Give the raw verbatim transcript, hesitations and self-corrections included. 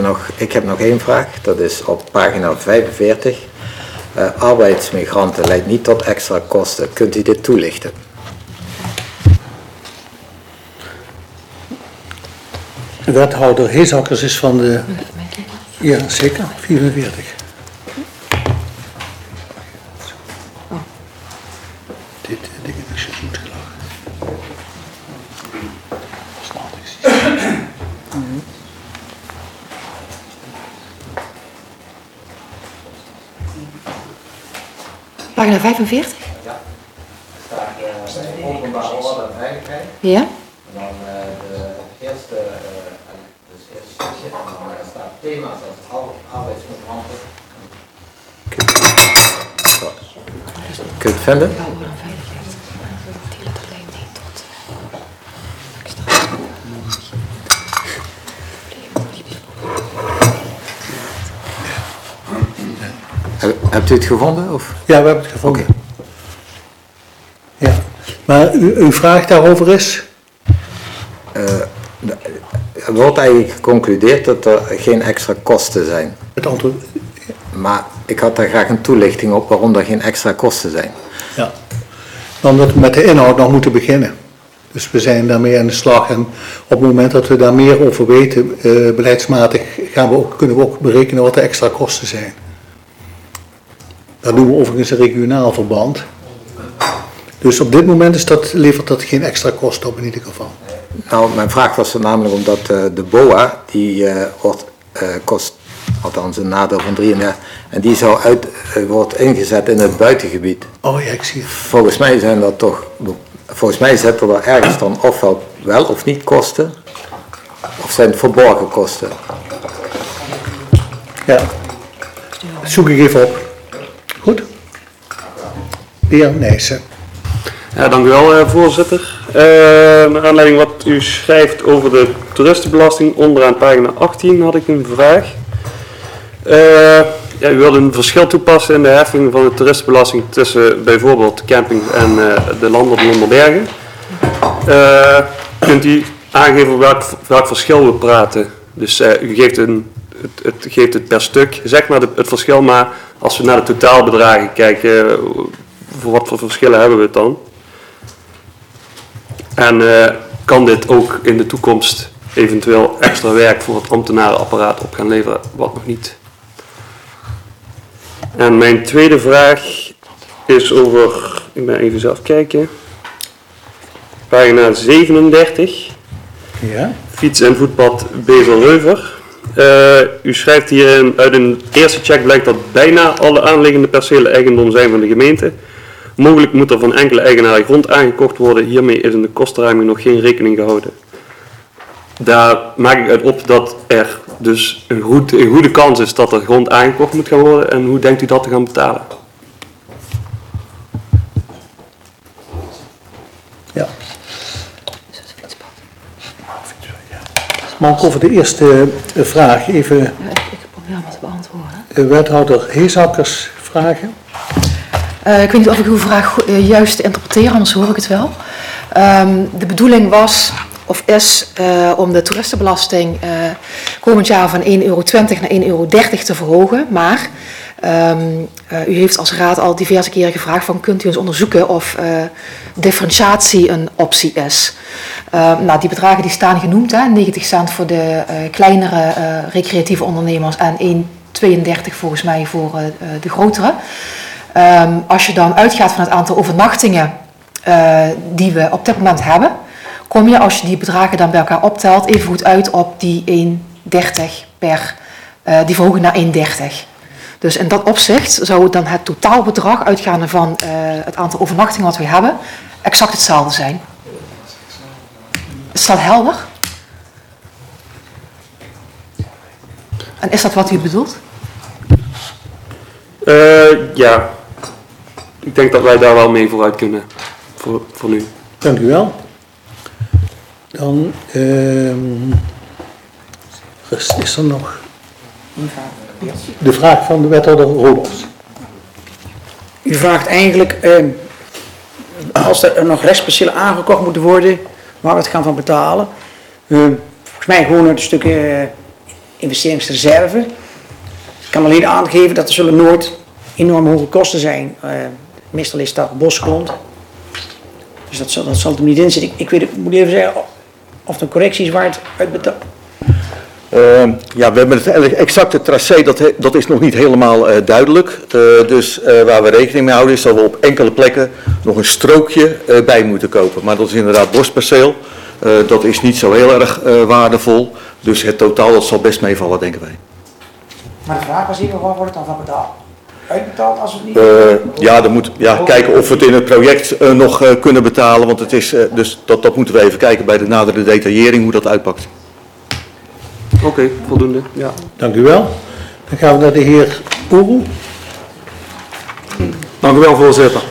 Nog, ik heb nog één vraag, dat is op pagina vijfenveertig. Uh, arbeidsmigranten leidt niet tot extra kosten. Kunt u dit toelichten? De wethouder Heesakkers is van de... Ja, zeker, vierenveertig. Oh. Dit uh, ding is goed gelachen. Pagina vijfenveertig? Ja. Daar staat uh, openbare orde en veiligheid. Ja. En dan uh, de eerste, uh, dus eerste stukje, en dan uh, staat thema's als arbeidsmigranten. Kun je het vinden? Orde en veiligheid. Die leidt alleen niet tot extra. Hebt u het gevonden? Of? Ja, we hebben het gevonden. Okay. Ja. Maar u, uw vraag daarover is? Uh, er wordt eigenlijk geconcludeerd dat er geen extra kosten zijn. Het antwoord. Maar ik had daar graag een toelichting op waarom er geen extra kosten zijn. Ja. Omdat we met de inhoud nog moeten beginnen. Dus we zijn daarmee aan de slag en op het moment dat we daar meer over weten, uh, beleidsmatig, gaan we ook, kunnen we ook berekenen wat de extra kosten zijn. Dat doen we overigens een regionaal verband. Dus op dit moment is dat, levert dat geen extra kosten op in ieder geval. Nou, mijn vraag was er namelijk omdat uh, de B O A, die uh, wordt, uh, kost, althans een nadeel van drieëndertig, en die zou uit, uh, wordt ingezet in het buitengebied. Oh ja, ik zie het. Volgens mij zijn dat toch, volgens mij zitten er ergens dan ofwel wel of niet kosten, of zijn het verborgen kosten. Ja, dat zoek ik even op. Goed? De heer Nijssen. Ja, dank u wel, uh, voorzitter. Uh, naar aanleiding wat u schrijft over de toeristenbelasting, onderaan pagina achttien had ik een vraag. Uh, ja, u wilt een verschil toepassen in de heffing van de toeristenbelasting tussen bijvoorbeeld camping en uh, de landen op Londerbergen. Uh, kunt u aangeven welk, welk verschil we praten? Dus uh, u geeft, een, het, het, geeft het per stuk, zeg maar de, het verschil, maar als we naar de totaalbedragen kijken, uh, voor wat voor verschillen hebben we het dan? En uh, kan dit ook in de toekomst eventueel extra werk voor het ambtenarenapparaat op gaan leveren, wat nog niet? En mijn tweede vraag is over, ik ben even zelf kijken, pagina zevenendertig, Ja. fiets- en voetpad Bezel-Reuver. Uh, u schrijft hier uit een eerste check blijkt dat bijna alle aanliggende percelen eigendom zijn van de gemeente. Mogelijk moet er van enkele eigenaren grond aangekocht worden. Hiermee is in de kostenruiming nog geen rekening gehouden. Daar maak ik uit op dat er dus een, goed, een goede kans is dat er grond aangekocht moet gaan worden. En hoe denkt u dat te gaan betalen? Ja. Maar over de eerste vraag even Ja, ik, ik probeer hem te beantwoorden. uh, wethouder Heesakkers vragen. Uh, ik weet niet of ik uw vraag uh, juist interpreteer, anders hoor ik het wel. Um, de bedoeling was, of is, uh, om de toeristenbelasting uh, komend jaar van één euro twintig naar één euro dertig te verhogen. Maar um, uh, u heeft als raad al diverse keren gevraagd van, kunt u eens onderzoeken of uh, differentiatie een optie is. Uh, nou, die bedragen die staan genoemd, hè, negentig cent voor de uh, kleinere uh, recreatieve ondernemers en één euro tweeëndertig volgens mij voor uh, de grotere. Um, als je dan uitgaat van het aantal overnachtingen uh, die we op dit moment hebben, kom je, als je die bedragen dan bij elkaar optelt, even goed uit op die één euro dertig per, uh, die verhoging naar één euro dertig. Dus in dat opzicht zou dan het totaalbedrag uitgaande van uh, het aantal overnachtingen wat we hebben, exact hetzelfde zijn. Is dat helder? En is dat wat u bedoelt? Uh, ja, ik denk dat wij daar wel mee vooruit kunnen, voor, voor nu. Dank u wel. Dan uh, is er nog de vraag van de wethouder Roelofs. U vraagt eigenlijk, uh, als er nog restpercelen aangekocht moeten worden, waar we het gaan van betalen. Uh, volgens mij gewoon het stuk uh, investeringsreserve. Ik kan alleen aangeven dat er zullen nooit enorm hoge kosten zijn. Uh, meestal is dat bosgrond. Dus dat zal, dat zal er niet in zitten. Ik, ik weet, ik moet even zeggen of er een correctie is waar het uitbetaald. Uh, ja, we hebben het exacte tracé, dat, he, dat is nog niet helemaal uh, duidelijk. Uh, dus uh, waar we rekening mee houden is dat we op enkele plekken nog een strookje uh, bij moeten kopen. Maar dat is inderdaad bosperceel. Uh, dat is niet zo heel erg uh, waardevol. Dus het totaal dat zal best meevallen, denken wij. Maar de vraag was even, waar wordt het dan van betaald? Uitbetaald als het niet... Uh, ja, dan moet, ja, kijken of we het in het project uh, nog uh, kunnen betalen. Want het is, uh, dus dat, dat moeten we even kijken bij de nadere detaillering hoe dat uitpakt. Oké, okay, voldoende. Ja. Dank u wel. Dan gaan we naar de heer Oeroe. Dank u wel, voorzitter.